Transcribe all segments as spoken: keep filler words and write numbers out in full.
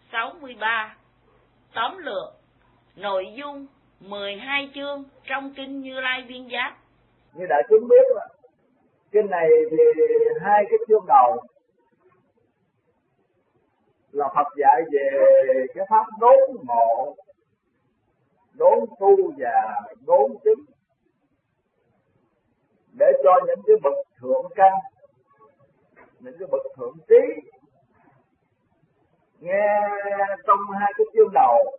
sáu mươi ba. Tóm lược nội dung mười hai chương trong kinh Như Lai Viên Giác. Như đại chúng biết là kinh này thì hai cái chương đầu là Phật dạy về cái pháp đốn ngộ, đốn tu và đốn chứng, để cho những cái bậc thượng căn, những cái bậc thượng trí nghe trong hai cái chương đầu.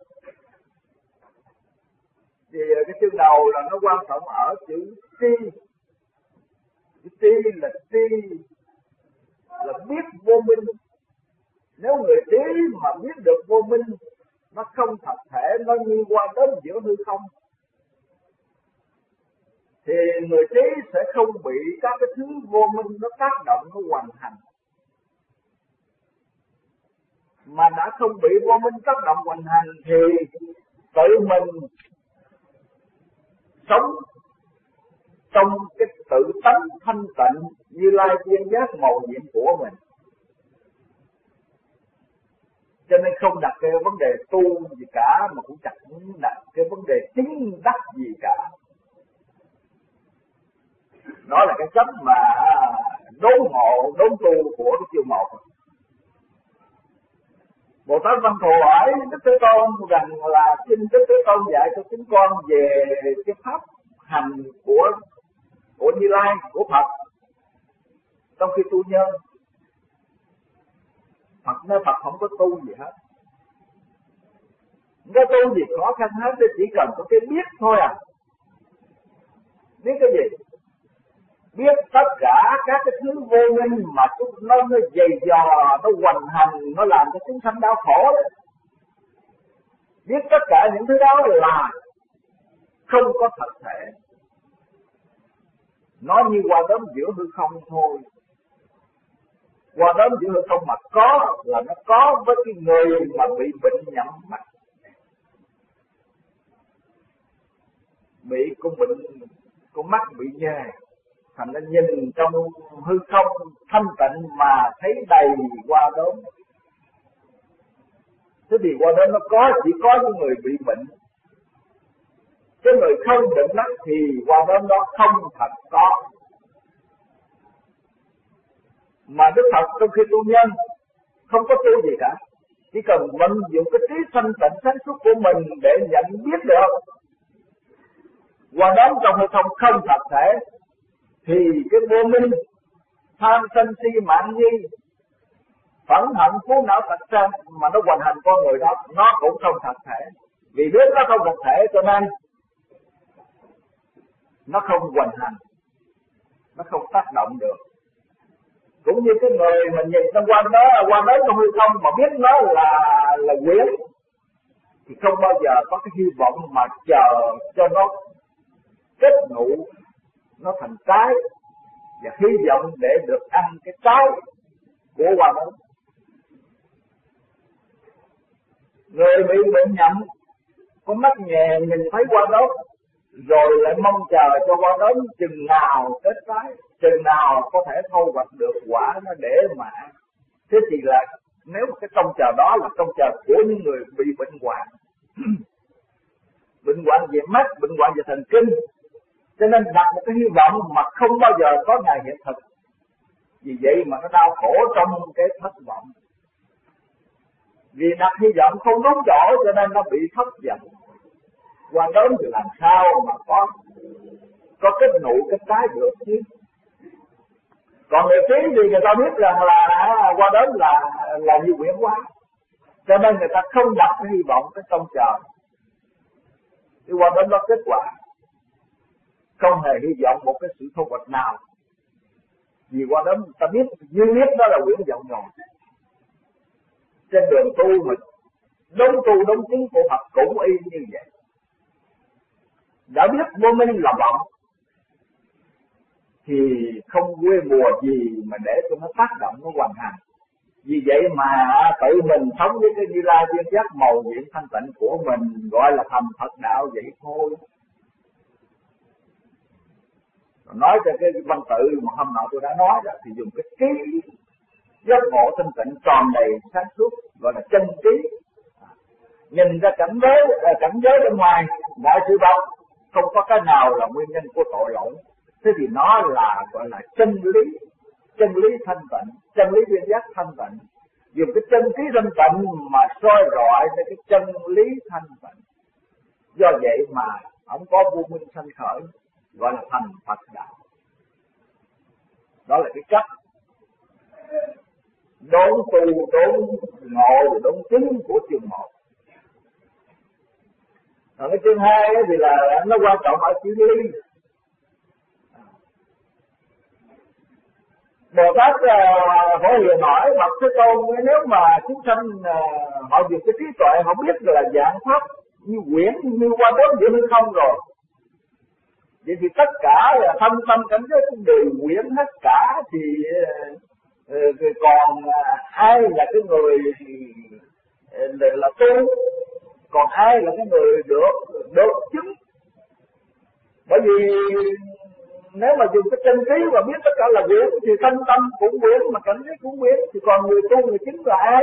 Thì cái chương đầu là nó quan trọng ở chữ tri. Chữ tri là tri là biết vô minh. Nếu người trí mà biết được vô minh, nó không thật thể, nó như qua đến giữa hư không, thì người trí sẽ không bị các cái thứ vô minh nó tác động, nó hoàn hành. Mà đã không bị vô minh tác động hoàn hành thì tự mình sống trong cái tự tánh thanh tịnh Như Lai Viên Giác màu nhiệm của mình. Cho nên không đặt cái vấn đề tu gì cả, mà cũng chẳng đặt cái vấn đề chứng đắc gì cả. Đó là cái cách mà đốn ngộ, đốn tu của cái chương một. Bồ Tát Văn Thù hỏi Đức Thế Tôn rằng là xin Đức Thế Tôn dạy cho chúng con về cái pháp hành của của Như Lai, của Phật trong khi tu nhân. Phật nói Phật không có tu gì hết, không có tu gì khó khăn hết, chỉ cần có cái biết thôi à. Biết cái gì? Biết tất cả các cái thứ vô minh mà nó nó dày dò, nó hoành hành, nó làm cho chúng sanh đau khổ đấy. Biết tất cả những thứ đó là không có thật thể, nó như qua đến giữa hư không thôi. Qua đến giữa hư không mà có là nó có với cái người mà bị bệnh nhắm mắt, bị con bệnh, con mắt bị nhè, thành ra nhìn trong hư không thanh tịnh mà thấy đầy qua đốm. Thế thì qua đốm nó có, chỉ có những người bị bệnh. Cái người không bệnh mắt thì qua đốm đó không thật có. Mà Đức Phật trong khi tu nhân không có tu gì cả, chỉ cần vận dụng cái trí thanh tịnh sáng suốt của mình để nhận biết được qua đốm trong hư không không thật thể, thì cái vô minh tham sân si mạn nhi, phẫn hận phú não thật sân mà nó hoành hành con người đó, nó cũng không thật thể. Vì biết nó không thật thể cho nên nó không hoành hành, nó không tác động được. Cũng như cái người mình nhìn trong quan đó, quan đó trong hư không mà biết nó là là quyển, thì không bao giờ có cái hy vọng mà chờ cho nó kết nụ, nó thành trái, và hy vọng để được ăn cái trái của hoa đó. Người bị bệnh nhậm, con mắt nhè nhìn thấy hoa đó, rồi lại mong chờ cho hoa đó chừng nào kết trái, chừng nào có thể thu hoạch được quả nó để mà ăn. Thế thì là nếu cái trông chờ đó là trông chờ của những người bị bệnh hoạn, bệnh hoạn về mắt, bệnh hoạn về thần kinh, cho nên đặt một cái hy vọng mà không bao giờ có ngày hiện thực. Vì vậy mà nó đau khổ trong cái thất vọng. Vì đặt hy vọng không đúng chỗ cho nên nó bị thất vọng. Qua đến thì làm sao mà có có kết nụ cái trái được chứ. Còn người trí thì người ta biết rằng là qua đến là là như quyển hóa, cho nên người ta không đặt cái hy vọng, cái trông chờ. Thì qua đến đó kết quả không hề hy vọng một cái sự thu hoạch nào. Vì qua đó ta biết, duy nhất đó là quyển vọng nhòn. Trên đường tu mình đúng tu đúng chứng của Phật cũng y như vậy. Đã biết vô minh là vọng thì không quê mùa gì mà để cho nó tác động, nó hoàn thành. Vì vậy mà tự mình sống với cái Như Lai Viên Giác màu nhiệm thanh tịnh của mình, gọi là thành Phật đạo vậy thôi. Nói cho cái văn tự mà hôm nọ tôi đã nói đó, thì dùng cái trí giác ngộ thanh tịnh tròn đầy sáng suốt, gọi là chân trí. nhìn ra cảnh giới cảnh giới bên ngoài mọi sự vật không có cái nào là nguyên nhân của tội lỗi. Thế thì nó là gọi là chân lý, chân lý thanh tịnh, chân lý duyên giác thanh tịnh. Dùng cái chân lý thanh tịnh mà soi rọi với cái chân lý thanh tịnh. Do vậy mà ông có vô minh sanh khởi, gọi là thành Phật đạo. Đó là cái cách đốn tu, đốn ngộ, đốn chứng của chương một. Còn cái chương hai thì là nó quan trọng ở chữ ly. Bồ Tát uh, hỏi liền hỏi Phật Thế Tôn, nếu mà chúng sanh uh, họ dùng cái trí tuệ, họ biết là dạng pháp như quyển, như qua bốn địa hư không rồi, vậy thì tất cả là thâm tâm cảnh giới cũng đều quyển hết cả, thì uh, uh, còn uh, ai là cái người uh, là tu, còn ai là cái người được được chứng. Bởi vì nếu mà dùng cái chân trí và biết tất cả là quyển thì thân tâm cũng quyển, mà cảnh giới cũng quyển, thì còn người tu người chứng là ai?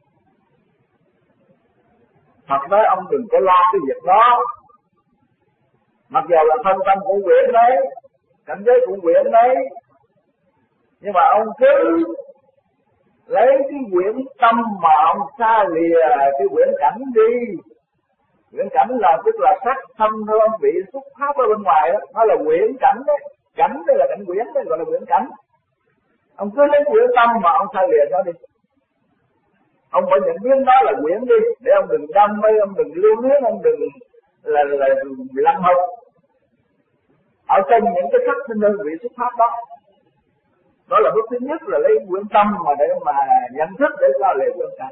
Phật nói ông đừng có lo cái việc đó. Mặc dù là thân tâm cũng quyển đấy, cảnh giới cũng quyển đấy, nhưng mà ông cứ lấy cái quyển tâm mà ông xa lìa cái quyển cảnh đi. Quyển cảnh là tức là sắc thanh hương vị xúc pháp ở bên ngoài đó, nó là quyển cảnh đấy. Cảnh đây là cảnh quyển đấy, gọi là quyển cảnh. Ông cứ lấy quyển tâm mà ông xa lìa nó đi. Ông phải nhận biết đó là quyển đi, để ông đừng đam mê, ông đừng lưu luyến, ông đừng là là lăng hộc ở trong những cái sắc thanh hương vị xúc pháp đó. Đó là bước thứ nhất, là lấy quyển tâm mà để mà nhận thức để xa lìa quyển cảnh.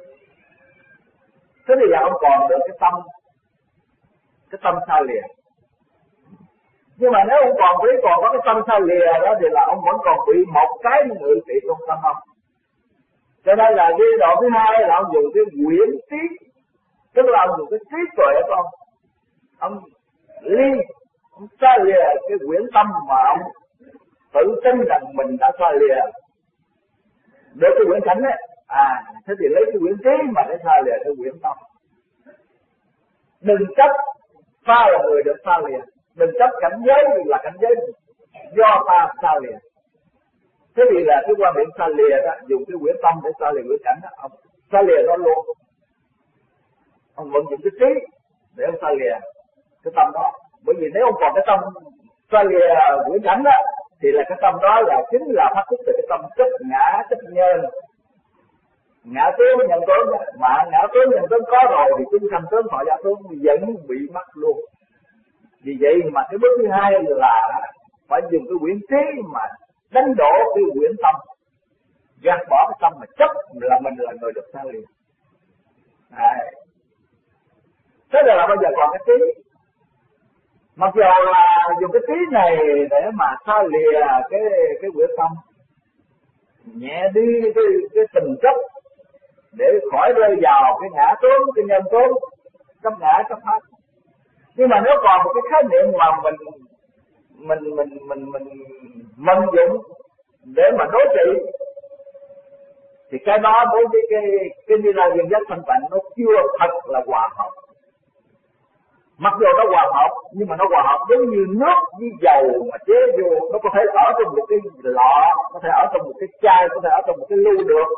Thế thì giờ ông còn được cái tâm, cái tâm xa lìa. Nhưng mà nếu ông còn biết còn có cái tâm xa lìa đó thì là ông vẫn còn bị một cái ngự trị trong tâm ông. Cho nên là giai đoạn thứ hai là ông dùng cái quyển trí, tức là ông dùng cái trí tuệ của ông. Ông ly, ông xa lìa cái quyển tâm mà ông tự tin rằng mình đã xa lìa được cái quyển cảnh ấy. À, thế thì lấy cái quyển trí mà để xa lìa cái quyển tâm. Đừng chấp ta là người được xa lìa, đừng chấp cảnh giới là cảnh giới do ta xa lìa. Thế thì là cái quan điểm xa lìa đó, dùng cái quyển tâm để xa lìa quyển cảnh đó, ông xa lìa nó luôn. Ông vận dụng cái trí để ông xa lìa cái tâm đó. Bởi vì nếu ông còn cái tâm xa lìa quyển cảnh đó, thì là cái tâm đó là chính là phát xuất từ cái tâm chấp ngã, chấp nhân. Ngã tướng nhận tướng, mà ngã tướng nhận tướng có rồi thì chúng sanh tướng họ ra tướng vẫn bị mắc luôn. Vì vậy mà cái bước thứ hai là phải dùng cái quyển trí mà đánh đổ cái quyển tâm, gạt bỏ cái tâm mà chấp là mình là người được xa lìa. Đấy. Thế là bây giờ còn cái trí. Mặc dù là dùng cái trí này để mà xa lìa cái cái quyển tâm, nhẹ đi cái cái tình chấp để khỏi rơi vào cái ngã tướng, cái nhân tướng, chấp ngã chấp pháp. Nhưng mà nếu còn một cái khái niệm mà mình mình mình mình mình mình dụng để mà đối trị, thì cái đó đối với cái cái như là duyên giác thanh tịnh nó chưa thật là hòa hợp. Mặc dù nó hòa hợp nhưng mà nó hòa hợp giống như nước với dầu mà chế vô, nó có thể ở trong một cái lọ, có thể ở trong một cái chai, có thể ở trong một cái lu được,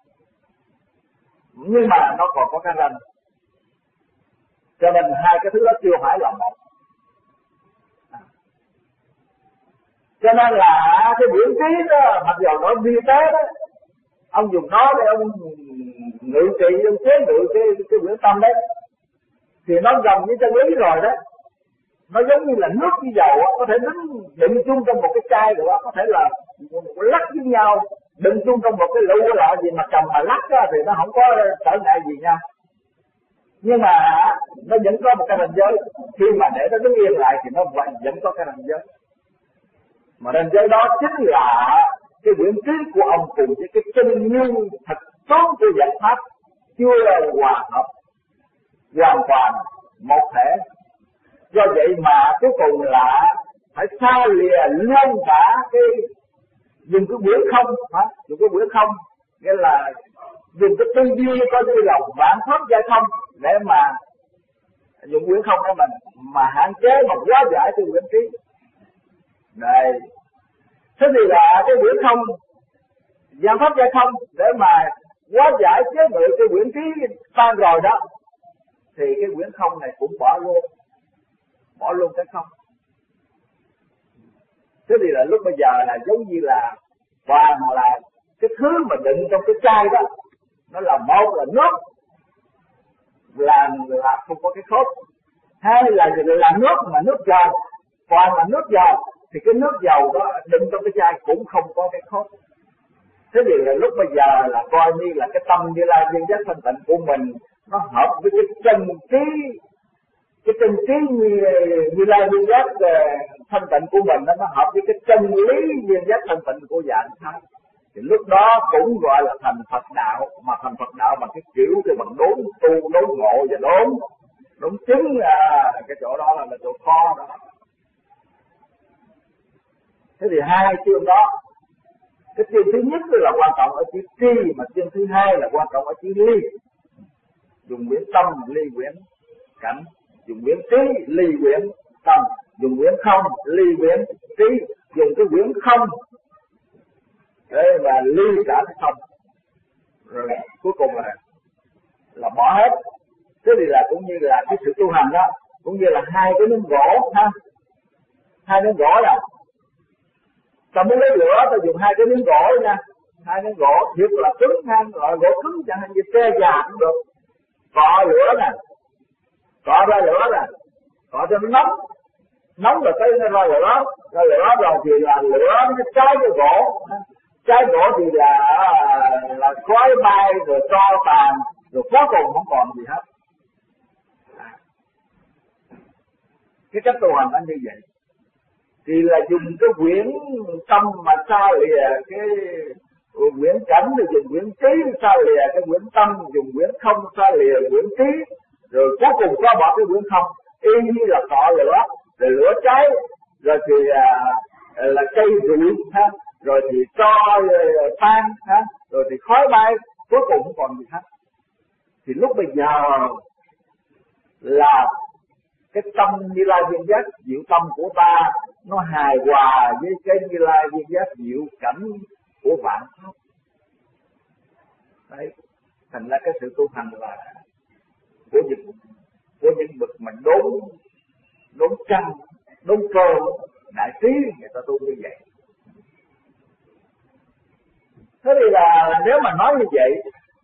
nhưng mà nó còn có cái ranh. Cho nên hai cái thứ đó chưa phải là một. À. Cho nên là cái biểu trí đó, mặc dù nó vi tế đó, ông dùng nó để ông ngự trị, ông chế ngự cái cái biểu tâm đấy, thì nó gần như chân lý rồi đó. Nó giống như là nước với dầu đó, có thể đứng đựng chung trong một cái chai rồi đó, có thể là lắc với nhau, đựng chung trong một cái lũ lại gì mà cầm mà lắc đó, thì nó không có trở ngại gì nha. Nhưng mà nó vẫn có một cái ranh giới, khi mà để nó đứng yên lại thì nó vẫn có cái ranh giới. Mà ranh giới đó chính là cái quyển trí của ông cùng với cái chân như thật tốt của giải pháp chưa hòa hợp hoàn toàn một thể. Do vậy mà cuối cùng là phải xa lìa luôn cả cái dùng cái quyển không, hả? Dùng cái quyển không nghĩa là dùng cái tư duy coi như là vạn pháp giai không, để mà dùng quyển không để mình mà hạn chế mà hóa giải cái quyển trí. Này, thế thì là cái quyển không, giảng pháp giải không để mà hóa giải chế ngự cái quyển trí tan rồi đó, thì cái quyển không này cũng bỏ luôn, bỏ luôn cái không. Thế thì là lúc bây giờ là giống như là toàn là cái thứ mà đựng trong cái chai đó, nó là một là nước, là là không có cái khớp, hai là là nước mà nước dầu, toàn là nước dầu, thì cái nước dầu đó đựng trong cái chai cũng không có cái khớp. Thế thì là lúc bây giờ là coi như là cái tâm Như Lai viên giác thanh tịnh của mình nó hợp với cái chân trí, cái chân trí như, như Lai viên giác thanh tịnh của mình đó, nó hợp với cái chân lý viên giác thanh tịnh của dạng thái. Thì lúc đó cũng gọi là thành Phật đạo, mà thành Phật đạo bằng cái kiểu cái bằng đốn tu, đốn ngộ và đốn đốn chứng, à, cái chỗ đó là, là chỗ khó đó. Thế thì hai chương đó, cái chương thứ nhất là quan trọng ở chữ tri, mà chương thứ hai là quan trọng ở chữ ly. Dùng quyển tâm ly quyển cảnh, dùng quyển trí ly quyển tâm, dùng quyển không ly quyển trí, dùng cái quyển không để mà ly cả cái không, rồi cuối cùng là là bỏ hết. Thế thì là cũng như là cái sự tu hành đó, cũng như là hai cái miếng gỗ ha, hai miếng gỗ là ta muốn lấy lửa, ta dùng hai cái miếng gỗ nha, hai miếng gỗ thiệt là cứng ha, loại gỗ cứng chẳng hạn như tre già cũng được, cọ lửa nè, cọ ra lửa nè, cọ cho nó nóng, nóng rồi tới nó ra lửa, ra lửa rồi thì là lửa nó cháy cái gỗ, cháy gỗ thì là là khói bay rồi tro tàn, rồi cuối cùng không còn gì hết. Cái cách tu hành nó như vậy. Thì là dùng cái quyển tâm mà xa lìa cái quyển cảnh, thì dùng quyển trí xa lìa cái quyển tâm, dùng quyển không xa lìa quyển trí, rồi cuối cùng có bỏ cái quyển không, y như là cọ lửa, rồi lửa cháy, rồi thì à, là cây rụi ha, rồi thì cho tan ha, rồi thì khói bay, cuối cùng không còn gì hết. Thì lúc bây giờ là cái tâm Như Lai viên giác diệu tâm của ta nó hài hòa với cái Như Lai viên giác diệu cảnh của vạn pháp. Đấy, thành ra cái sự tu hành là của những của những bậc mà đốn đốn chân, đốn cơ, đại trí người ta tu như vậy. Thế thì là nếu mà nói như vậy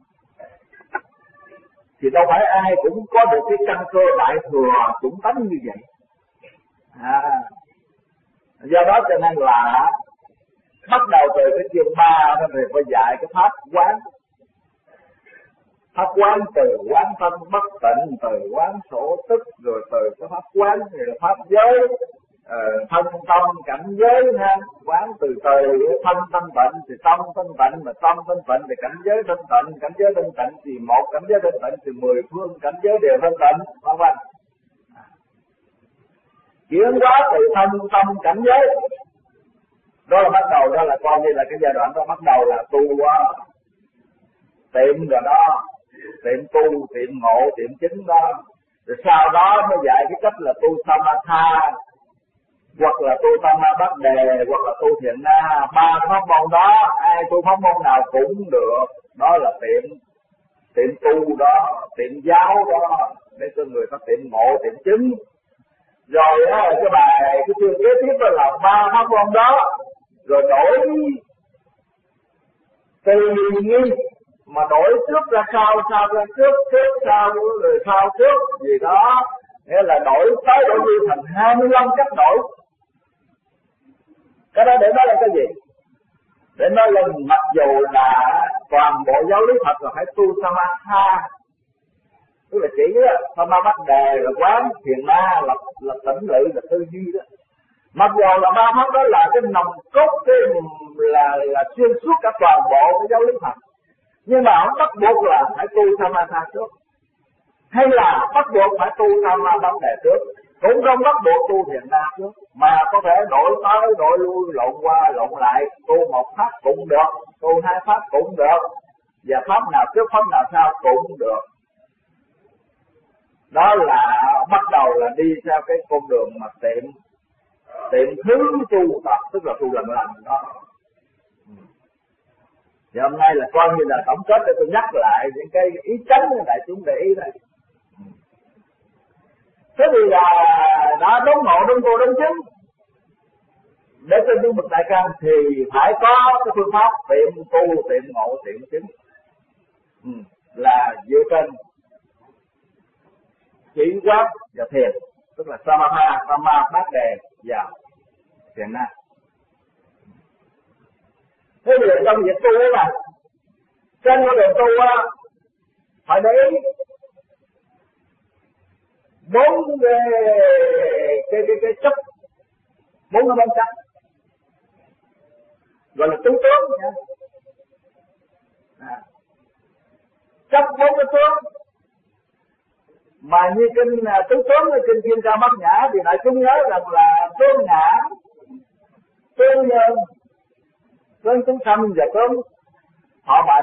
thì đâu phải ai cũng có được cái căn cơ đại thừa chủng tánh như vậy. À, do đó cho nên là bắt đầu từ cái chương ba thì phải dạy cái pháp quán. Pháp quán từ quán thân bất tịnh, từ quán sổ tức, rồi từ cái pháp quán rồi là pháp giới, uh, thân tâm cảnh giới ha, quán từ từ thân thanh tịnh thì tâm thanh tịnh, mà tâm thanh tịnh thì cảnh giới thanh tịnh, cảnh giới thanh tịnh thì một cảnh giới thanh tịnh thì mười phương cảnh giới đều thanh tịnh, vân vân. Chuyển hóa từ thân tâm cảnh giới, đó là bắt đầu, đó là coi như là cái giai đoạn đó bắt đầu là tu quá, tiệm rồi đó, tiệm tu, tiệm ngộ, tiệm chính đó. Rồi sau đó mới dạy cái cách là tu samatha, hoặc là tu tam ma bát đề, hoặc là tu thiện na. Ba pháp môn đó, ai tu pháp môn nào cũng được, đó là tiệm tiệm tu đó, tiệm giáo đó, để cho người ta tiệm ngộ, tiệm chính. Rồi á, cái bài cái chương kế tiếp đó là ba pháp môn đó, rồi đổi tùy nghi mà đổi trước ra sau, sau ra trước, trước sau rồi sau trước gì đó, nghĩa là đổi tới đổi đi thành hai mươi lăm cách đổi. Cái đó để nói là cái gì? Để nói là mặc dù là toàn bộ giáo lý Phật là phải tu samatha, tức là chỉ đó, samatha bắt đề là quán, thiền na là là tỉnh lự, là tư duy đó. Mặc dù là ba pháp đó là cái nòng cốt, cái là là xuyên suốt cả toàn bộ cái giáo lý Phật, nhưng mà không bắt buộc là phải tu samatha trước, hay là bắt buộc phải tu samatha bắt đề trước, cũng không bắt buộc tu thiền na trước, mà có thể đổi tới đổi lui, lộn qua lộn lại, tu một pháp cũng được, tu hai pháp cũng được, và pháp nào trước pháp nào sau cũng được. Đó là bắt đầu là đi theo cái con đường mà tiệm tiệm thứ tu tập, tức là tu lần lần đó. Thì hôm nay là coi như là tổng kết để tôi nhắc lại những cái ý chánh của đại chúng để ý đây. Thế thì là đã đốn ngộ đốn cô đốn chứng. Để trên những bậc đại căn thì phải có cái phương pháp tiệm tu, tiệm ngộ, tiệm chứng. Ừ, là dựa trên chỉ quán và thiền, tức là samatha, sama, bát đề và thiền na. Thế thì trong việc tu ấy mà, trên con đường tu á, phải để ý bốn cái cái cái, cái chất, bốn cái bên chất, gọi là tứ tướng nha. À, chấp bốn cái tướng mà như kinh tứ tướng với kinh Kim Ca Bát Nhã thì đại chúng nhớ rằng là tướng ngã, tướng nhân, tướng chúng sanh và tướng họ bệnh,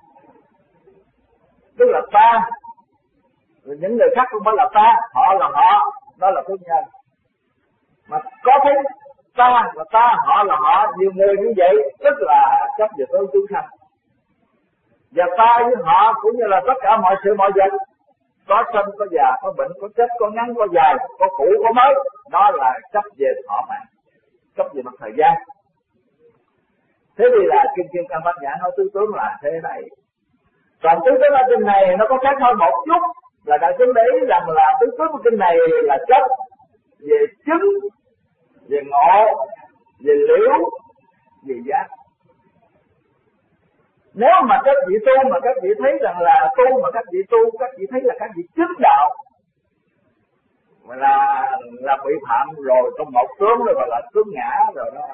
tức là ta, những người khác không phải là ta, họ là họ, đó là tướng nhân. Mà có thấy ta và ta, họ là họ, nhiều người như vậy tức là chấp về tướng chúng sanh. Và ta với họ cũng như là tất cả mọi sự mọi vật, có sinh, có già, có bệnh, có chết, có ngắn, có dài, có cũ, có mới, đó là chấp về thọ mạng, chấp về mặt thời gian. Thế thì là Kinh Kim Cang Bát Nhã nói tứ tướng là thế này. Còn tứ tướng ở kinh này nó có khác hơn một chút, là đại chúng để ý rằng là tứ tướng của kinh này là chấp về chứng, về ngộ, về liễu, về giác. Nếu mà các vị tu mà các vị thấy rằng là tu mà các vị tu, các vị thấy là các vị chứng đạo mà là là bị phạm rồi trong một tướng rồi, gọi là tướng ngã rồi đó.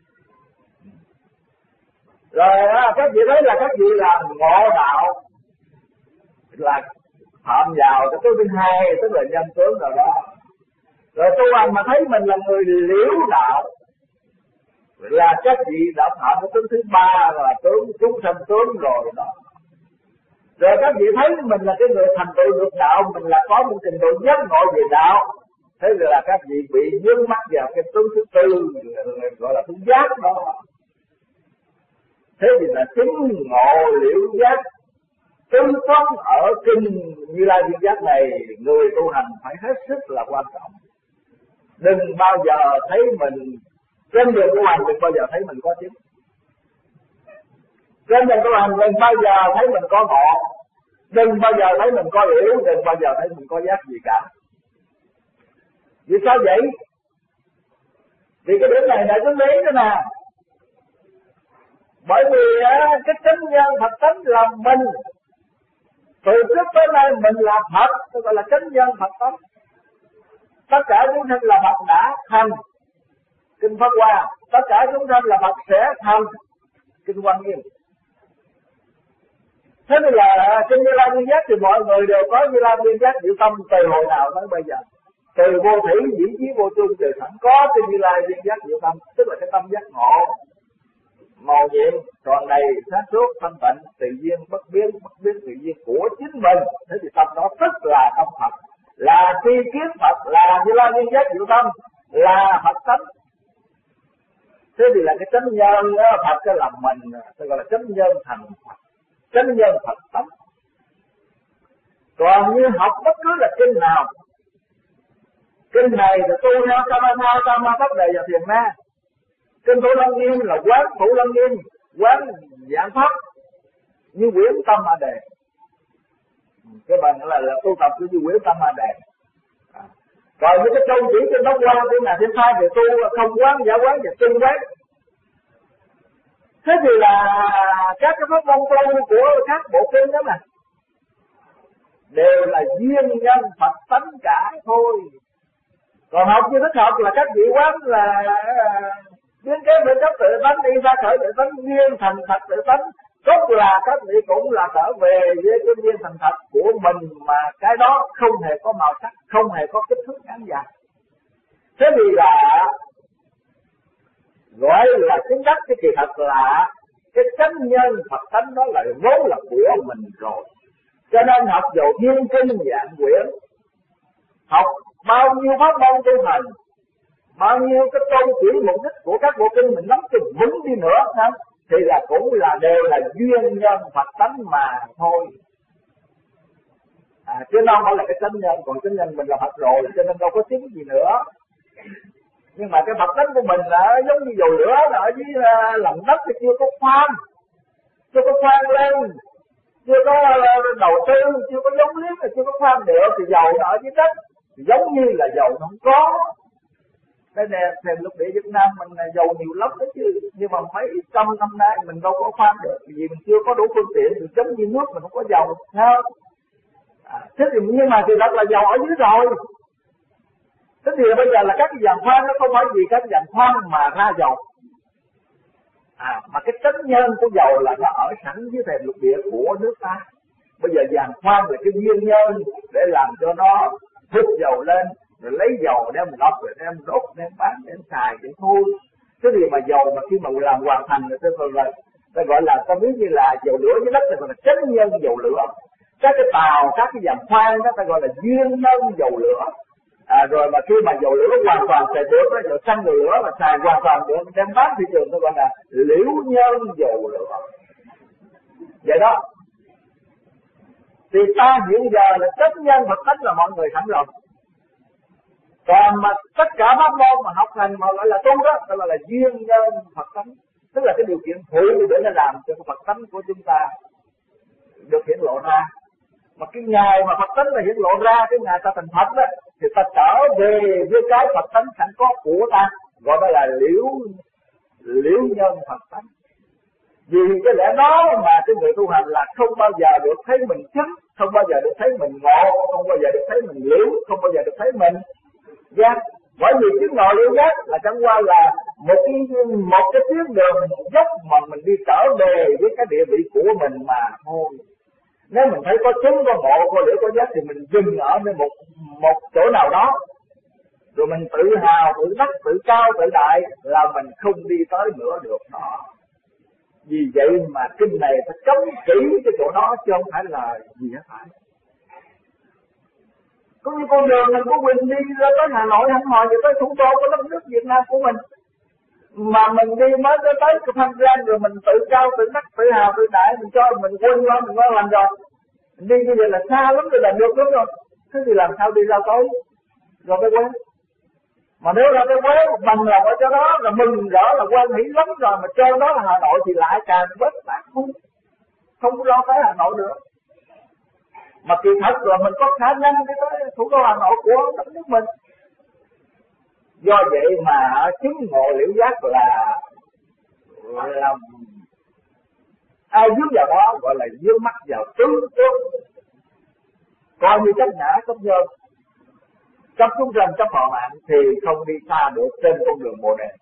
Rồi đó, các vị thấy là các vị là ngộ đạo, là phạm vào cái tướng thứ hai, tức là nhân tướng rồi đó. Rồi tu hành mà thấy mình là người liễu đạo, là các vị đã phạm cái tướng thứ ba là tướng chúng sanh tướng rồi đó. Rồi các vị thấy mình là cái người thành tựu được đạo, mình là có một trình độ giác ngộ về đạo, thế rồi là các vị bị vướng mắc vào cái tướng thứ tư gọi là tướng giác đó. Thế thì là chứng ngộ liễu giác tứ pháp ở kinh Như Lai Viên Giác này, người tu hành phải hết sức là quan trọng. Đừng bao giờ thấy mình trên đường tu hành, đừng bao giờ thấy mình có chứng. Trên đường tu hành đừng bao giờ thấy mình có ngộ, đừng bao giờ thấy mình có liễu, đừng bao giờ thấy mình có giác gì cả. Vì sao vậy? Vì cái điểm này đã chúng lý đó nè. Bởi vì cái chánh nhân Phật tánh là mình, từ trước tới nay mình là Phật, tôi gọi là chánh nhân Phật tánh. Tất cả chúng sanh là Phật đã thành, Kinh Pháp Hoa. Tất cả chúng sanh là Phật sẽ thành, Kinh Quan Nghiêm. Thế nên là trên Như Lai Viên Giác thì mọi người đều có Như Lai Viên Giác diệu tâm từ hồi nào tới bây giờ. Từ vô thủy dĩ chí vô chung từ sẵn có trên Như Lai Viên Giác diệu tâm, tức là cái tâm giác ngộ, màu nhiệm, tròn đầy, sáng suốt, thanh tịnh, tự nhiên, bất biến, bất biến tự nhiên của chính mình. Thế thì tâm đó tức là tâm Phật, là tri kiến Phật, là Như Lai Viên Giác diệu tâm, là Phật tánh. Thế thì là cái chánh nhân đó, Phật cái lòng mình, tôi gọi là chánh nhân thành Phật, chánh nhân Phật tánh. Còn như học bất cứ là kinh nào, kinh này là tu theo Samatha, Sama, Bát Đề và Thiền Na. Kinh Thủ Lăng Nghiêm là quán Thủ Lăng Nghiêm, quán giảng pháp như quyển Tâm Ma Đề. Cái bằng là, là tu tập của như quyển Tâm Ma Đề. À. Còn những cái câu chỉ trên Pháp Hoa của Ngài Thiên Thai về tu không quán, giả quán và chân quán. Thế thì là các cái pháp môn tu của các bộ kinh đó mà đều là duyên nhân Phật tánh cả thôi. Còn học như thức học là các vị quán là biến kế tự chấp tự tánh, đi ra khởi tự tánh, duyên thành thật tự tánh. Tốt là các vị cũng là trở về với cái duyên thành thật của mình, mà cái đó không hề có màu sắc, không hề có kích thước ngắn dài. Thế thì là gọi là chứng đắc cái kỳ thật là cái chánh nhân Phật tánh đó là vốn là của mình rồi. Cho nên học dầu thiên kinh dạng quyển học bao nhiêu pháp môn tu hành, bao nhiêu cái tôn chỉ mục đích của các bộ kinh mình nắm cho vững đi nữa ha, thì là cũng là đều là duyên nhân Phật tánh mà thôi. À, chứ nó không phải là cái chánh nhân, còn chánh nhân mình là Phật rồi, cho nên đâu có tiếng gì nữa. Nhưng mà cái Phật tánh của mình là giống như dầu lửa, là ở dưới uh, lòng đất thì chưa có khoan, chưa có khoan lên, chưa có uh, đầu tư, chưa có giống liếc, chưa có khoan được, thì dầu nó ở dưới đất, thì giống như là dầu nó không có. Đây nè, thềm lục địa Việt Nam mình là dầu nhiều lắm đó chứ, nhưng mà mấy trăm năm nay mình đâu có khoan được, vì mình chưa có đủ phương tiện, thì giống như nước mình không có dầu, sao? À, thế thì nhưng mà thì thật là dầu ở dưới rồi. Thế thì bây giờ là các cái giàn khoan nó không phải vì các giàn khoan mà ra dầu. À, mà cái chánh nhân của dầu là nó ở sẵn dưới thềm lục địa của nước ta. Bây giờ giàn khoan là cái nguyên nhân để làm cho nó hút dầu lên, rồi lấy dầu đem lọc, rồi đem đốt, đem bán, đem xài, đem thu. Thế thì mà dầu mà khi mà làm hoàn thành rồi tôi gọi là, tôi gọi là ta ví như là dầu lửa dưới đất, là gọi là chánh nhân dầu lửa. Các cái tàu, các cái giàn khoan đó ta gọi là duyên nhân dầu lửa. À, rồi mà khi mà dầu lửa hoàn toàn xài được đó, rồi xăng dầu lửa mà xài hoàn toàn được đem bán thị trường, tôi gọi là liễu nhân dầu lửa. Vậy đó. Thì ta hiện giờ là chánh nhân Phật tánh là mọi người sẵn rồi. Còn mà tất cả pháp môn mà học hành mà gọi là tu đó, đó gọi là duyên nhân Phật tánh, tức là cái điều kiện phụ để nó làm cho cái Phật tánh của chúng ta được hiển lộ ra. Mà cái ngày mà Phật tánh là hiển lộ ra, cái ngày ta thành Phật đó, thì ta trở về với cái Phật tánh sẵn có của ta, gọi đó là liễu liễu nhân Phật tánh. Vì cái lẽ đó mà cái người tu hành là không bao giờ được thấy mình chứng, không bao giờ được thấy mình ngộ, không bao giờ được thấy mình liễu, không bao giờ được thấy mình giác. Bởi vì chứng ngộ liễu giác là chẳng qua là một cái một cái tuyến đường dốc mà mình đi trở về với cái địa vị của mình mà thôi. Nếu mình thấy có chứng, có ngộ, có liễu, có giác thì mình dừng ở nơi một một chỗ nào đó, rồi mình tự hào, tự đắc, tự cao, tự đại là mình không đi tới nữa được đó. Vì vậy mà kinh này phải cấm kỹ cái chỗ đó chứ không phải là gì hết phải. Cũng như con đường mình của Quỳnh đi ra tới Hà Nội hẳn hỏi về tới thủ đô của đất nước Việt Nam của mình, mà mình đi mới tới tới cái Phan Rang rồi mình tự cao, tự đắc, tự hào, tự đại, mình cho mình quên qua mình qua làm rồi. Mình đi như vậy là xa lắm rồi, là được lắm rồi. Thế thì làm sao đi ra tới rồi cái quên. Mà nếu ra cái quế một bằng lòng ở chỗ đó là mừng rỡ là quan hỷ lắm rồi, mà trên đó là Hà Nội thì lại càng bất bát không không lo tới Hà Nội nữa. Mà kỳ thật rồi mình có khả năng đi tới thủ đô Hà Nội của đất nước mình. Do vậy mà chứng ngộ liễu giác là là ai dướng vào đó gọi là dướng mắt vào tướng tướng, coi như chấp ngã chấp nhân, chấp chúng sanh, chấp họ mạng thì không đi xa được trên con đường Bồ Đề.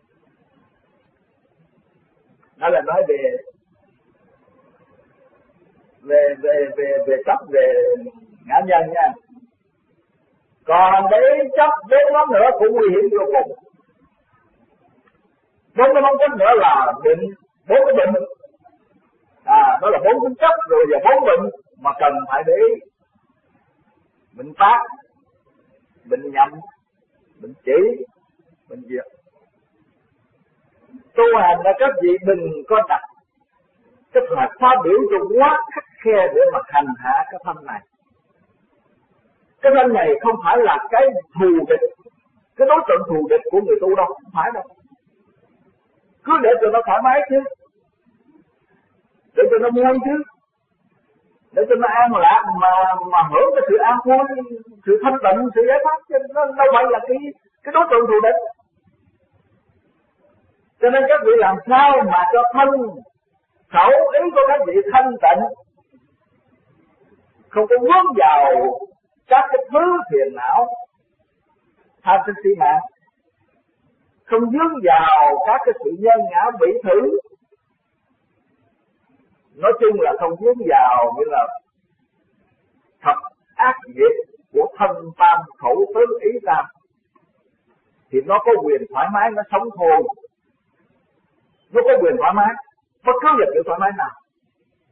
Đó là nói về về về về về chấp về ngã nhân nha. Còn để chấp bốn món nữa cũng nguy hiểm vô cùng. Bốn cái món chấp nữa là bệnh, bốn cái bệnh. À, đó là bốn tính chấp rồi và bốn bệnh mà cần phải để bệnh phát, bệnh nhậm, bệnh chỉ, bệnh diệt. Tu hành là các vị đừng có đặt cái phạt phá biểu cho quá khắc khe để mà hành hạ cái thân này. Cái thân này không phải là cái thù địch, cái đối tượng thù địch của người tu đâu, không phải đâu. Cứ để cho nó thoải mái chứ, để cho nó vui chứ, để cho nó an lạc mà mà hưởng cái sự an vui, sự thanh tịnh, sự giải thoát, chứ nó đâu phải là cái cái đối tượng thù địch. Cho nên các vị làm sao mà cho thân khẩu ý của các vị thanh tịnh, không có vướng vào các cái thứ phiền não tham sân si mạng, không vướng vào các cái sự nhân ngã bị thử, nói chung là không vướng vào như là thập ác nghiệp của thân tam khẩu tứ ý tam, thì nó có quyền thoải mái, nó sống thôi. Nó có quyền thoải mái, bất cứ việc sự thoải mái nào.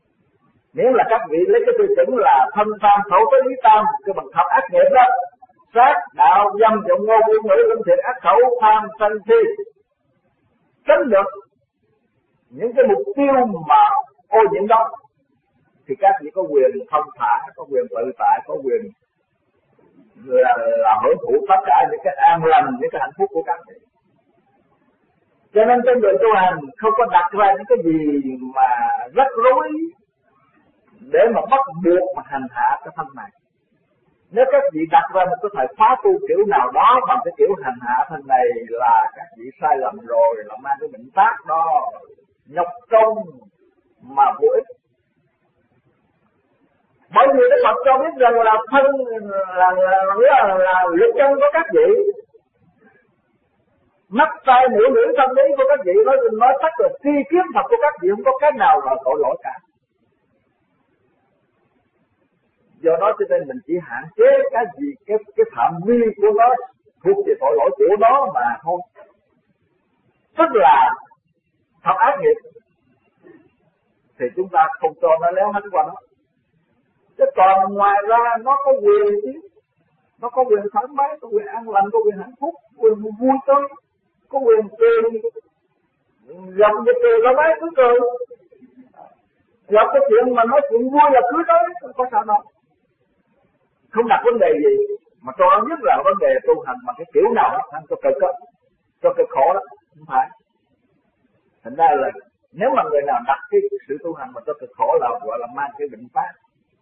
Nếu là các vị lấy cái tư tưởng là thân tam khẩu tứ ý tam, cái bằng thập ác nghiệp đó, sát đạo dâm vọng ngôn ngữ ngữ lâm thiệt ác khẩu tham sân si, tránh được những cái mục tiêu mà ô nhiễm đó thì các vị có quyền thông thả, có quyền tự tại, có quyền là, là hưởng thụ tất cả những cái an lành, những cái hạnh phúc của các vị. Cho nên trên đường tu hành không có đặt ra những cái gì mà rắc rối để mà bắt buộc mà hành hạ cái thân này. Nếu các vị đặt ra một cái thời khóa tu kiểu nào đó bằng cái kiểu hành hạ thân này là các vị sai lầm rồi, là mang cái bệnh tác đó, nhọc công mà vô ích. Bởi vì Đức Phật cho biết rằng là thân là là là, là, là lực chân của các vị, mắt tai mũi lưỡi tâm lý của các vị, nói nói tất là tri kiến thật của các vị, không có cái nào là tội lỗi cả. Do đó cho nên mình chỉ hạn chế cái gì cái cái phạm vi của nó thuộc về tội lỗi của nó mà thôi. Tức là thật ác nghiệp thì chúng ta không cho nó léo hết qua nó. Chứ còn ngoài ra nó có quyền chứ, nó có quyền thoải mái, có quyền an lành, có quyền hạnh phúc, có quyền vui tươi, có quyền cười, gặp việc cười ra máy cứ cười, gặp cái chuyện mà nói chuyện vui là cứ nói, không có sao đâu. Không đặt vấn đề gì, mà cho nó nhất là vấn đề tu hành bằng cái kiểu nào đó, cho cực đó, cho cực khổ đó, không phải. Thành ra là nếu mà người nào đặt cái sự tu hành mà cho cực khổ là gọi là mang cái bệnh phát.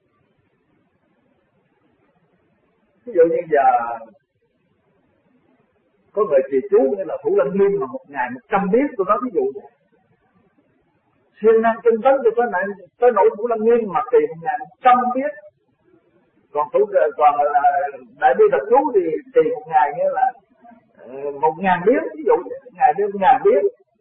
Ví dụ như giờ có người trì chú như là Thủ Lăng Nghiêm mà một ngày một trăm biết, tôi nói ví dụ vậy. Siêng năng tinh tấn từ cái này tới nỗi Thủ Lăng Nghiêm mà trì một ngày một trăm biết. Còn thủ còn đại bi đọc chú thì trì một ngày nghĩa là một ngàn biết, ví dụ ngày đi một ngàn biết.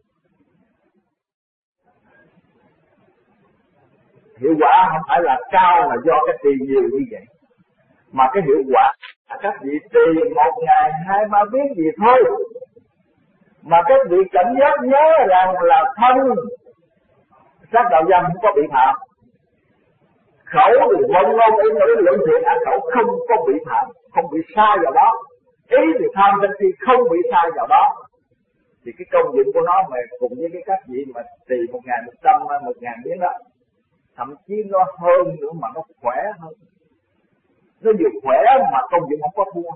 Hiệu quả không phải là cao là do cái trì nhiều như vậy, mà cái hiệu quả các vị trì một ngày hai ba biết gì thôi, mà các vị cảnh giác nhớ rằng là thân sát đạo dâm không có bị phạm, khẩu thì vọng ngôn ý ngữ luận thiện ác khẩu không có bị phạm, không bị sai vào đó, ý thì tham sân si không bị sai vào đó, thì cái công dụng của nó mà cùng với cái các vị mà trì một ngày một trăm một ngàn biết đó, thậm chí nó hơn nữa mà nó khỏe hơn. Nó vừa khỏe mà công dụng không có thua.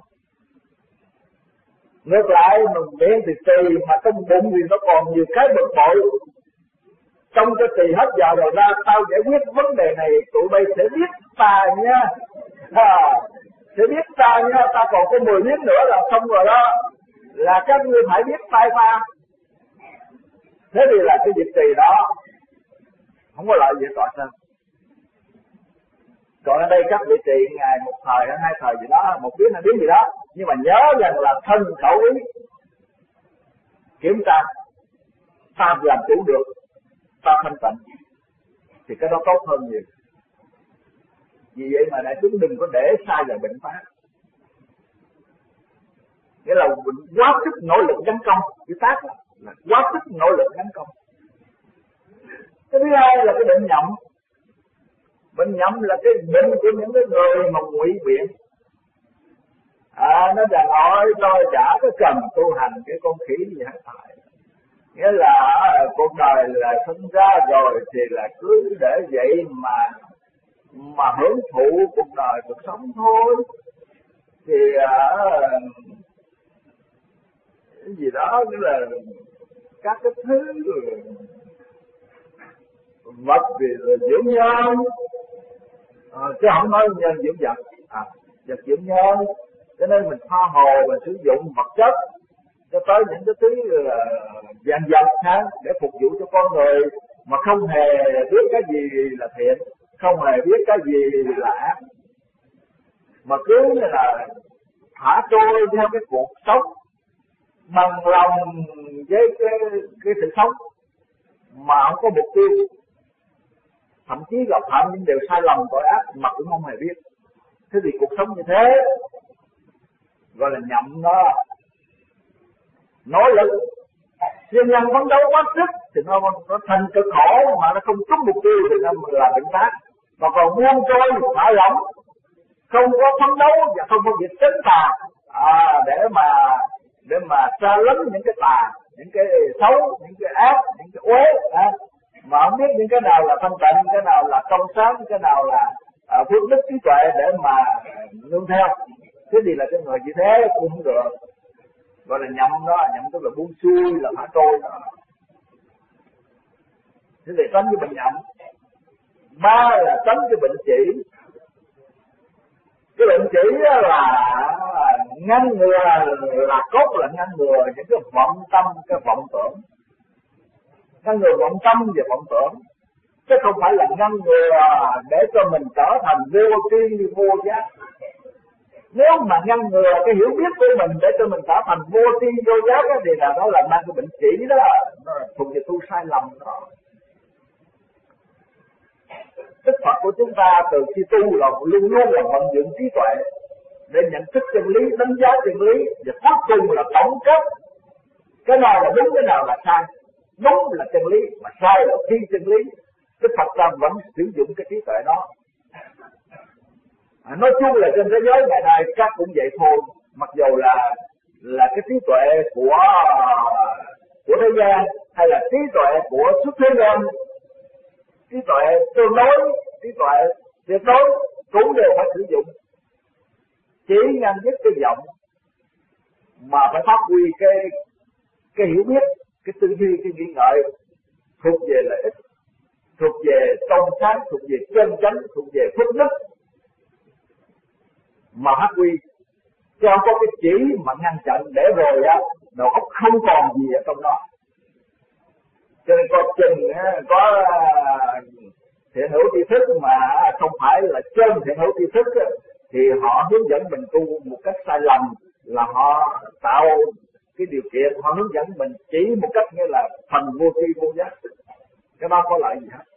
Ngược lại mình miệng thì trì mà trong bụng thì nó còn nhiều cái bực bội. Trong cái trì hết giờ rồi ra tao giải quyết vấn đề này, tụi bay sẽ biết ta nha, à, sẽ biết ta nha, ta còn có mười biết nữa là xong rồi đó, là các ngươi phải biết tay ta. Thế thì là cái việc trì đó không có lợi gì tội sao. Còn ở đây các vị trì ngày một thời hay hai thời gì đó, một biết hai biết gì đó, nhưng mà nhớ rằng là thân khẩu ý kiểm tra, ta làm chủ được, ta thanh tịnh, thì cái đó tốt hơn nhiều. Vì vậy mà đại chúng đừng có để sai vào bệnh phát. Nghĩa là quá sức nỗ lực gắn công, chữ tác là quá sức nỗ lực gắn công. Cái thứ hai là cái bệnh nhậm. Bệnh nhậm là cái bệnh của những cái người mà ngụy biện. À, nó rằng hỏi tôi chả có cần tu hành cái con khỉ gì hết phải. Nghĩa là cuộc đời là sinh ra rồi thì là cứ để vậy mà mà hưởng thụ cuộc đời cuộc sống thôi. Thì à, cái gì đó nghĩa là các cái thứ vật thì là dưỡng nhân, à, chứ không nói nhân dưỡng vật, à, vật dưỡng nhân. Cho nên mình tha hồ mình sử dụng vật chất cho tới những cái thứ vạn vật ha, để phục vụ cho con người, mà không hề biết cái gì là thiện, không hề biết cái gì là ác, mà cứ như là thả trôi theo cái cuộc sống bằng lòng với cái, cái sự sống mà không có mục tiêu, thậm chí gặp phạm những điều sai lầm tội ác mà cũng không hề biết. Thế thì cuộc sống như thế gọi là nhậm đó. Nỗ lực siêng năng phấn đấu quá sức thì nó nó thành cực khổ, mà nó không trúng mục tiêu thì nó là bệnh tác. Mà còn buông trôi thả lỏng không có phấn đấu và không có việc tránh tà à, để mà để mà tra lấn những cái tà, những cái xấu, những cái ác, những cái uế à, mà không biết những cái nào là thanh tịnh, cái nào là trong sáng, cái nào là à, phước đức trí tuệ để mà nương theo. Cái gì là cái người như thế cũng không được, gọi là nhậm đó, nhậm tức là buông xuôi, là thả trôi đó. Thế thì tránh cái bệnh nhậm. Ba là tránh cái bệnh chỉ. Cái bệnh chỉ là ngăn ngừa, là cốt là ngăn ngừa những cái vọng tâm, cái vọng tưởng, ngăn ngừa vọng tâm và vọng tưởng, chứ không phải là ngăn ngừa để cho mình trở thành vô tri vô giác. Nếu mà ngăn ngừa cái hiểu biết của mình để cho mình trở thành vô tri vô giác thì là đó là mang cái bệnh chỉ đó, nó là thuộc về tu sai lầm đó. Đức Phật của chúng ta từ khi tu là luôn luôn là vận dụng trí tuệ để nhận thức chân lý, đánh giá chân lý, và cuối cùng là tổng kết cái nào là đúng, cái nào là sai. Đúng là chân lý, mà sai là phi chân lý. Đức Phật ta vẫn sử dụng cái trí tuệ đó. À, nói chung là trên thế giới ngày nay các cũng vậy thôi, mặc dù là là cái trí tuệ của của thế gian hay là trí tuệ của xuất thế gian, trí tuệ tương đối, trí tuệ tuyệt đối cũng đều phải sử dụng, chỉ ngăn dứt cái vọng mà phải phát huy cái cái hiểu biết, cái tư duy, cái nghĩ ngợi thuộc về lợi ích, thuộc về trong sáng, thuộc về chân chánh, thuộc về phước đức mà phát huy, chứ không có cái chỉ mà ngăn chặn để rồi á đầu óc không còn gì ở trong đó. Cho nên có chừng có thiện hữu tri thức mà không phải là chân thiện hữu tri thức thì họ hướng dẫn mình tu một cách sai lầm, là họ tạo cái điều kiện, họ hướng dẫn mình chỉ một cách như là thành vô tri vô giác. Cái đó có lợi gì hết.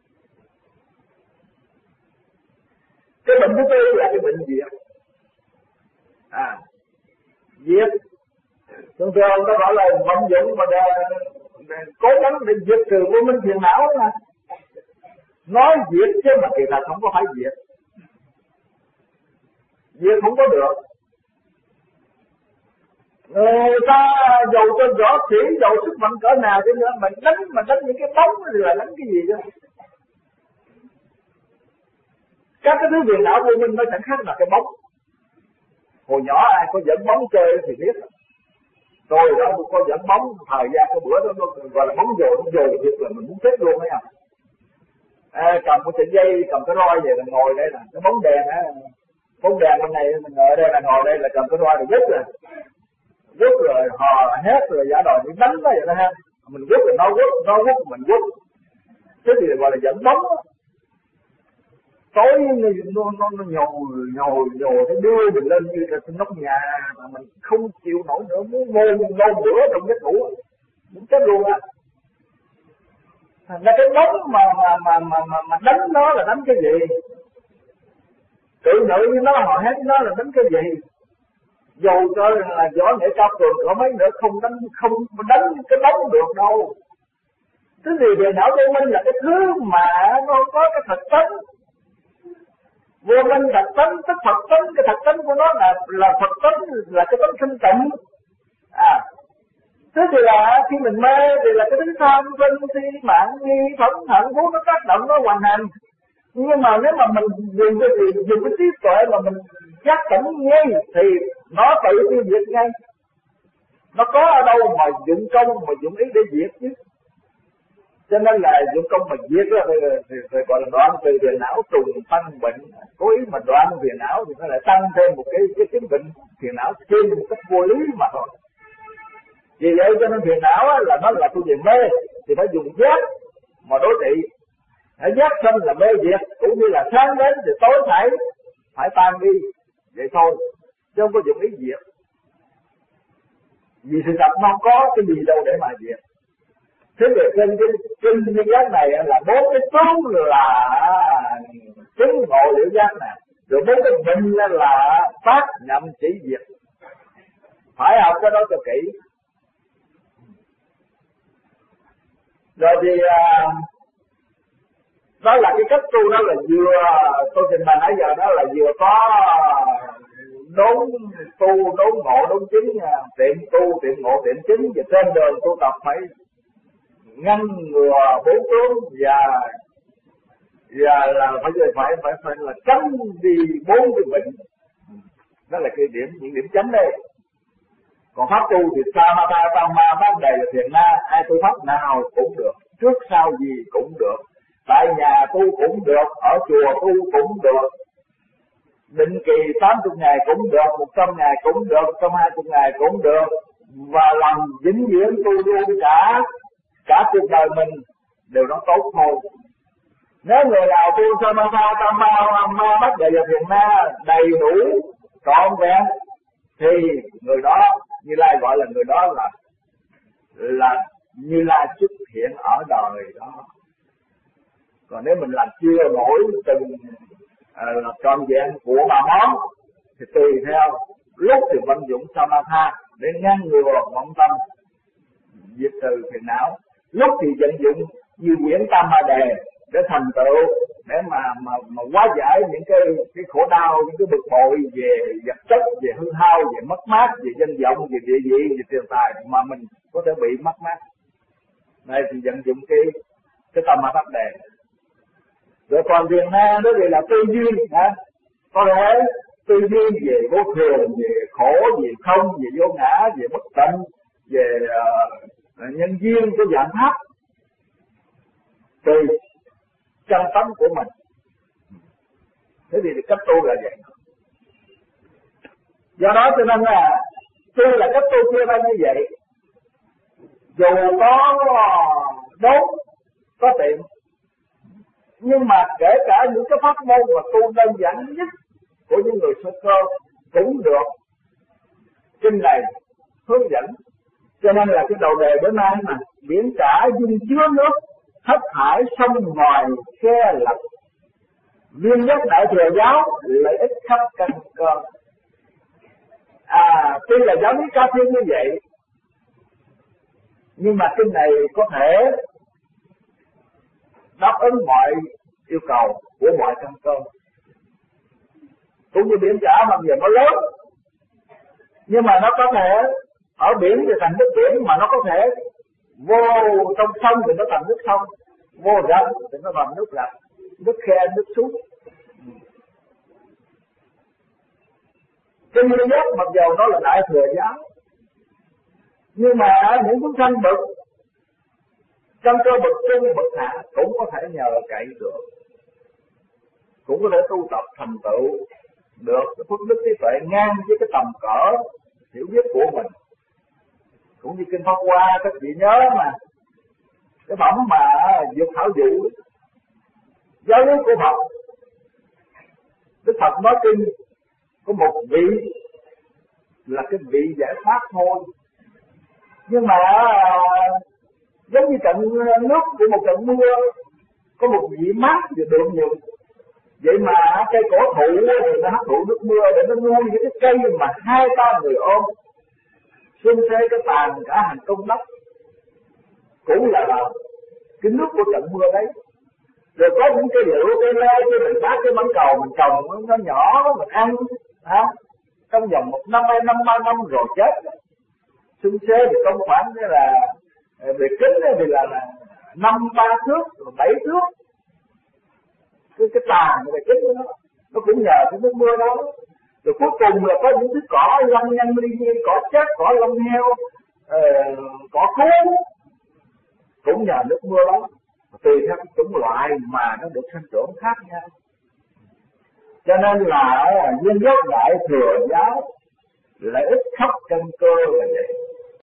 Cái bệnh thứ tư là cái bệnh diệt. À, diệt thường thường nó gọi là vận dụng mà để, để cố gắng để diệt trừ vô minh phiền não mà. Nói diệt chứ mà kỳ thật không có phải diệt. Diệt không có được. Người ta dầu cho võ sĩ, dầu sức mạnh cỡ nào chứ nữa, mà đánh mà đánh những cái bóng thì là đánh cái gì đó. Các cái thứ phiền não vô minh nó chẳng khác là cái bóng. Hồi nhỏ ai có dẫn bóng chơi thì biết. Tôi đã có dẫn bóng thời gian cái bữa đó nó gọi là bóng dồi, bóng dồi thiệt là mình muốn chết luôn ấy à. À, cầm một sợi dây, cầm cái roi về là ngồi đây nè, cái bóng đèn á, bóng đèn bên này mình ngồi đây là ngồi đây là cầm cái roi rồi vứt rồi, vứt rồi hò hét rồi giả đòi đi đánh đó vậy đó ha, mình vứt rồi nó vứt, nó vứt mình vứt, thế thì gọi là dẫn bóng đó. Tối nó nó nó nhồi nhồi nhồi nó đưa mình lên như là trên nóc nhà mà mình không chịu nổi nữa, muốn ngồi ngồi bữa trong giấc ngủ muốn chết luôn á. Là cái bóng mà mà mà mà mà, mà đánh nó là đánh cái gì? Tự nữ với nó họ hết nó là đánh cái gì? Dù cho là võ nghệ cao cường có mấy nữa không đánh không đánh cái bóng được đâu. Cái gì về não vô minh là cái thứ mà nó có cái thật tánh. Vô minh thật tánh, tức Phật tánh, cái thật tánh của nó là là Phật tánh, là cái tánh thanh tịnh. À, thế thì là khi mình mê thì là cái thứ tham sân si mạng nghi phẫn hận vốn nó tác động, nó hoành hành. Nhưng mà nếu mà mình dùng cái gì, dùng cái trí tuệ mà mình giác tỉnh ngay thì nó tự tiêu diệt ngay. Nó có ở đâu mà dụng công mà dụng ý để diệt chứ. Cho nên là dụng công mà diệt đó, thì, thì, thì gọi là đoạn từ về não trùng tăng bệnh. Cố ý mà đoạn về não thì nó lại tăng thêm một cái cái chứng bệnh phiền não thêm một cách vô lý mà thôi. Vì vậy cho nên phiền não là nó là thuộc về mê thì phải dùng giác mà đối trị. Hãy giác sanh là mê diệt, cũng như là sáng đến thì tối phải phải tan đi, vậy thôi, chứ không có dụng ý diệt. Vì sự thật nó không có cái gì đâu để mà diệt. Thế về trên cái kinh cái giác này là bốn cái tướng là chứng ngộ liễu giác nè, rồi bốn cái bệnh là phát nhậm chỉ diệt. Phải học cái đó cho kỹ. Rồi thì à, đó là cái cách tu đó là vừa tôi trình bày nãy giờ đó là vừa có tu đốn ngộ đốn chứng, tiệm tu tiệm ngộ tiệm chứng, và trên đường tu tập phải ngăn ngừa bốn tướng và và là phải phải phải phải là tránh đi bốn cái bệnh. Đó là cái điểm, những điểm chánh đây. Còn pháp tu thì samatha tam ma bát đầy là thiền na, ai tu pháp nào cũng được, trước sau gì cũng được, tại nhà tu cũng được, ở chùa tu cũng được, định kỳ tám mươi ngày cũng được, một trăm ngày cũng được, một trăm hai mươi ngày cũng được, và làm vĩnh viễn tu luôn cả cả cuộc đời mình đều nó tốt thôi. Nếu người nào tu samatha tam ma ma bát đầy là thiền na đầy đủ trọn vẹn thì người đó Như Lai gọi là người đó là là Như Lai xuất hiện ở đời đó. Còn nếu mình làm chưa nổi từng uh, trọn vẹn của bà món thì tùy theo, lúc thì vận dụng samatha để ngăn ngừa vọng tâm diệt trừ phiền não, lúc thì vận dụng như quyển tam ma đề để thành tựu, để mà mà mà hóa giải những cái cái khổ đau, những cái bực bội về vật chất, về hư hao, về mất mát, về danh vọng, về địa vị, về tiền tài mà mình có thể bị mất mát. Đây thì vận dụng cái cái tâm ma pháp đề. Rồi còn thiền na đó thì là tư duy, hả? Có thể tư duy về vô thường, về khổ, về không, về vô ngã, về bất tịnh, về uh, nhân duyên của dạng pháp, tùy chân tánh của mình. Thế thì cách tu là vậy. Do đó cho nên là tu là cách tu chia ra như vậy. Dù có đốn, có tiệm, nhưng mà kể cả những cái pháp môn mà tu đơn giản nhất của những người sơ cơ cũng được kinh này hướng dẫn. Cho nên là cái đầu đề bữa nay mà biển cả dung chứa nước, thất hải sông ngòi khe lập, viên nhất đại thừa giáo lợi ích khắp căn cơ. À, tuy là giáo lý ca thiên như vậy, nhưng mà kinh này có thể đáp ứng mọi yêu cầu của mọi căn cơ. Cũng như biển cả mặc dù nó lớn, nhưng mà nó có thể ở biển thì thành nước biển, mà nó có thể vô trong sông thì nó thành nước sông, vô rạch thì nó thành nước rạch, nước khe, nước suối. Kinh duy nhất mặc dù nó là đại thừa giáo, nhưng mà những chúng sanh bậc trong cơ bậc trung bậc hạ cũng có thể nhờ cậy được, cũng có thể tu tập thành tựu được cái phước đức trí tuệ ngang với cái tầm cỡ hiểu biết của mình. Cũng như kinh Pháp Hoa, các vị nhớ mà cái phẩm mà Dược Thảo Dụ, giáo lý của Phật, Đức Phật nói kinh có một vị là cái vị giải thoát thôi, nhưng mà giống như trận nước của một trận mưa, có một vị mát và đượm nhuận. Vậy mà cây cổ thụ thì nó hấp thụ nước mưa để nó nuôi những cái cây mà hai ba người ôm, xung xê cái tàn cả hàng công đất, cũng là, là cái nước của trận mưa đấy. Rồi có những cây liễu, cây lê, cây mình bát, cái mãng cầu mình trồng nó nhỏ, mình ăn, hả? Trong vòng một năm, hai năm, ba năm rồi chết. Xung xê thì không khoảng như là về kính thì là, là năm ba thước, rồi bảy thước. Cái, cái tàn về kính của nó, nó cũng nhờ cái nước mưa đó. Rồi cuối cùng là có những thứ cỏ lông nhanh ly nhiên, cỏ chết, cỏ lông heo, uh, cỏ cú, cũng nhờ nước mưa đó. Tùy theo cái chủng loại mà nó được sinh trưởng khác nhau. Cho nên là duy nhất đại thừa giáo lợi ích khắp căn cơ là vậy.